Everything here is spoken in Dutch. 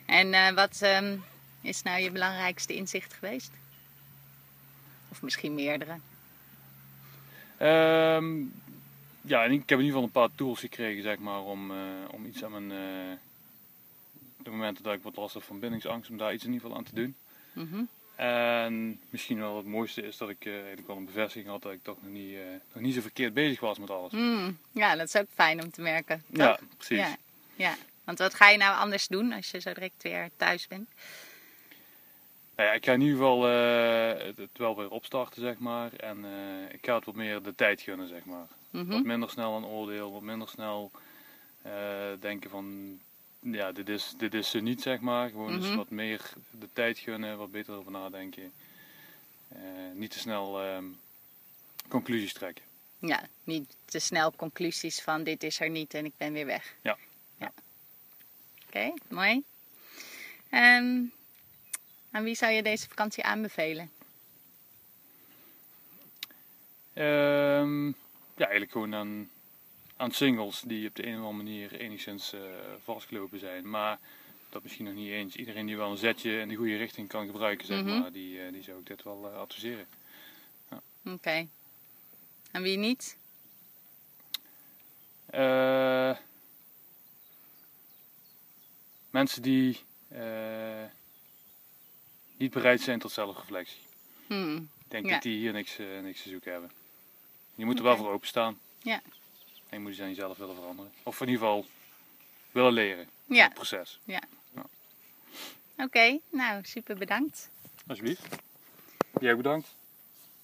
En wat is nou je belangrijkste inzicht geweest? Of misschien meerdere? Ja, en ik heb in ieder geval een paar tools gekregen, zeg maar, om iets aan mijn... op de momenten dat ik wat last heb van bindingsangst, om daar iets in ieder geval aan te doen. En misschien wel het mooiste is dat ik eigenlijk wel een bevestiging had dat ik toch nog niet zo verkeerd bezig was met alles. Ja, dat is ook fijn om te merken. Toch? Ja, precies. Ja. Want wat ga je nou anders doen als je zo direct weer thuis bent? Nou ja, ik ga in ieder geval het wel weer opstarten, zeg maar. En ik ga het wat meer de tijd gunnen, zeg maar. Wat minder snel een oordeel, wat minder snel denken van... Ja, dit is ze niet, zeg maar. Gewoon eens wat meer de tijd gunnen, wat beter over nadenken. Niet te snel conclusies trekken. Ja, niet te snel conclusies van dit is er niet en ik ben weer weg. Ja. Oké, mooi. Aan wie zou je deze vakantie aanbevelen? Ja, eigenlijk gewoon aan singles die op de een of andere manier enigszins vastgelopen zijn. Maar dat misschien nog niet eens. Iedereen die wel een zetje in de goede richting kan gebruiken, zeg maar, die zou ik dit wel adviseren. Ja. Oké. En wie niet? Mensen die niet bereid zijn tot zelfreflectie. Ik denk dat die hier niks te zoeken hebben. Je moet er wel voor openstaan. Ja. En je moet iets aan jezelf willen veranderen. Of in ieder geval willen leren. Ja. Het proces. Ja. Oké, nou super bedankt. Alsjeblieft. Jij bedankt.